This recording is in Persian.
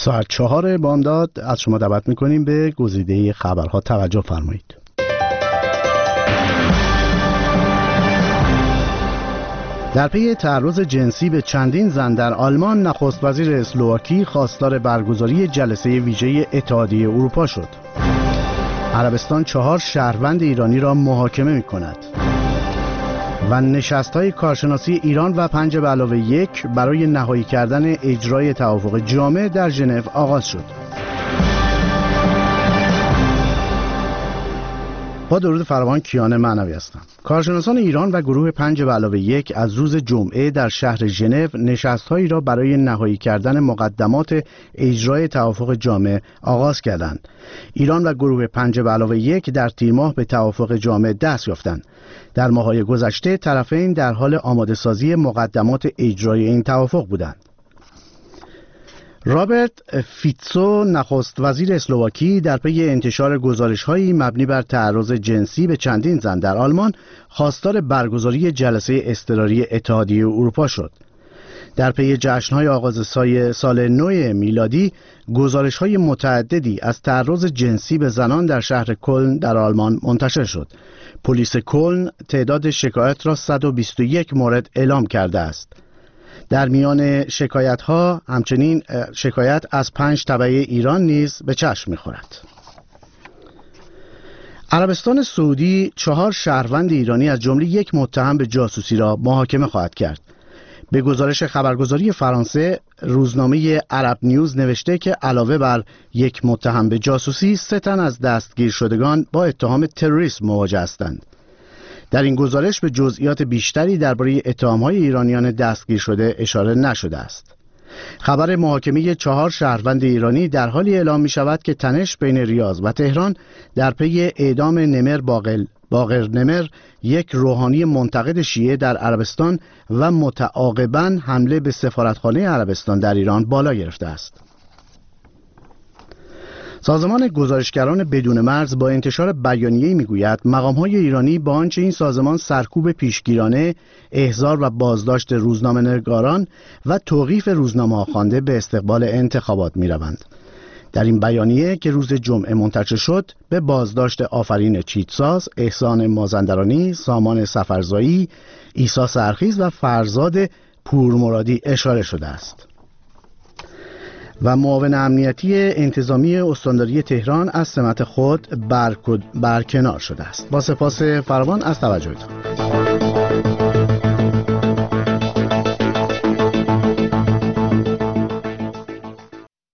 ساعت 4 بامداد از شما دعوت میکنیم به گزیده خبرها توجه فرمایید. در پی تعرض جنسی به چندین زن در آلمان، نخست وزیر اسلواکی خواستار برگزاری جلسه ویژه اتحادیه اروپا شد. عربستان 4 شهروند ایرانی را محاکمه می‌کند. و نشست‌های کارشناسی ایران و 5+1 برای نهایی کردن اجرای توافق جامع در ژنو آغاز شد. با درود فراوان، کیان معنوی هستم. کارشناسان ایران و گروه 5+1 از روز جمعه در شهر ژنو نشست‌هایی را برای نهایی کردن مقدمات اجرای توافق جامع آغاز کردند. ایران و گروه 5+1 در تیر ماه به توافق جامع دست یافتند. در ماه‌های گذشته طرفین در حال آماده‌سازی مقدمات اجرای این توافق بودند. رابرت فیتسو، نخست وزیر اسلواکی، در پی انتشار گزارش‌هایی مبنی بر تعرض جنسی به چندین زن در آلمان، خواستار برگزاری جلسه اضطراری اتحادیه اروپا شد. در پی جشن‌های آغاز سال نو میلادی، گزارش‌های متعددی از تعرض جنسی به زنان در شهر کلن در آلمان منتشر شد. پلیس کلن تعداد شکایت را 121 مورد اعلام کرده است. در میان شکایت‌ها همچنین شکایت از 5 تبعه ایران نیز به چشم می‌خورد. عربستان سعودی 4 شهروند ایرانی از جمله 1 متهم به جاسوسی را محاکمه خواهد کرد. به گزارش خبرگزاری فرانسه، روزنامه عرب نیوز نوشته که علاوه بر 1 متهم به جاسوسی، 3 تن از دستگیر شدگان با اتهام تروریسم مواجه هستند. در این گزارش به جزئیات بیشتری درباره اتهام‌های ایرانیان دستگیر شده اشاره نشده است. خبر محاکمه 4 شهروند ایرانی در حالی اعلام می‌شود که تنش بین ریاض و تهران در پی اعدام نمر باقر نمر، یک روحانی منتقد شیعه در عربستان و متعاقباً حمله به سفارتخانه عربستان در ایران بالا گرفته است. سازمان گزارشگران بدون مرز با انتشار بیانیه‌ای میگوید مقام‌های ایرانی با آنچه این سازمان سرکوب پیشگیرانه، احضار و بازداشت روزنامه‌نگاران و توقیف روزنامه‌ها خوانده به استقبال انتخابات می‌روند. در این بیانیه که روز جمعه منتشر شد، به بازداشت آفرین چیتساز، احسان مازندرانی، سامان سفرزایی، عیسی سرخیز و فرزاد پورمرادی اشاره شده است. و معاون امنیتی انتظامی استانداری تهران از سمت خود برکنار شده است. با سپاس فراوان از توجهتان.